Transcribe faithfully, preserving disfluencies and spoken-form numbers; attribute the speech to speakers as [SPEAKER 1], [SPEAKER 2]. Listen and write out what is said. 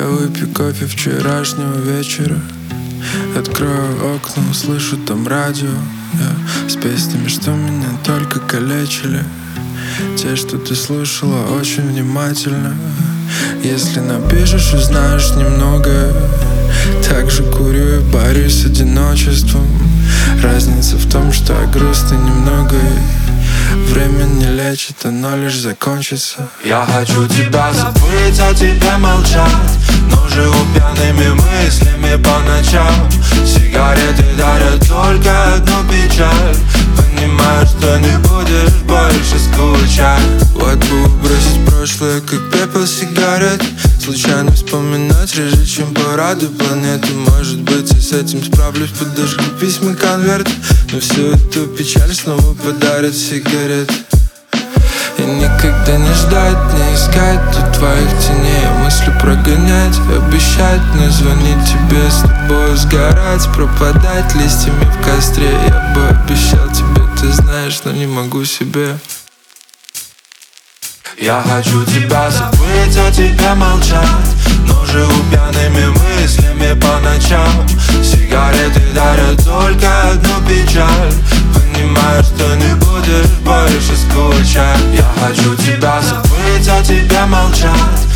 [SPEAKER 1] выпью кофе вчерашнего вечера, открою окна, услышу там радио, yeah, с песнями, что меня только калечили. Те, что ты слушала очень внимательно. Если напишешь, узнаешь немного. Также курю и борюсь с одиночеством. Разница в том, что я грустный немного, и время не лечит, оно лишь закончится.
[SPEAKER 2] Я хочу тебя забыть, а тебе молчать, но живу пьяными мыслями по ночам. Сигареты дарят только одну печаль. Понимаю, что не будешь больше скучать.
[SPEAKER 1] Вот бы бросить прошлое, как пепел сигарет. Случайно вспоминать реже, чем парады планеты. Может быть, я с этим справлюсь, подожгу письма, конверт. Но всю эту печаль снова подарят сигарет. И никогда не ждать, не искать тут твоих теней, мысли прогонять, обещать, но звонить тебе, с тобой сгорать, пропадать листьями в костре. Я бы обещал тебе, ты знаешь, но не могу себе.
[SPEAKER 2] Я хочу тебя забыть, а тебе молчать, но живу пьяными мыслями по ночам. Сигареты дарят только одну печаль. Понимаю, что не будешь больше скучать. Я хочу тебя забыть, а тебе молчать,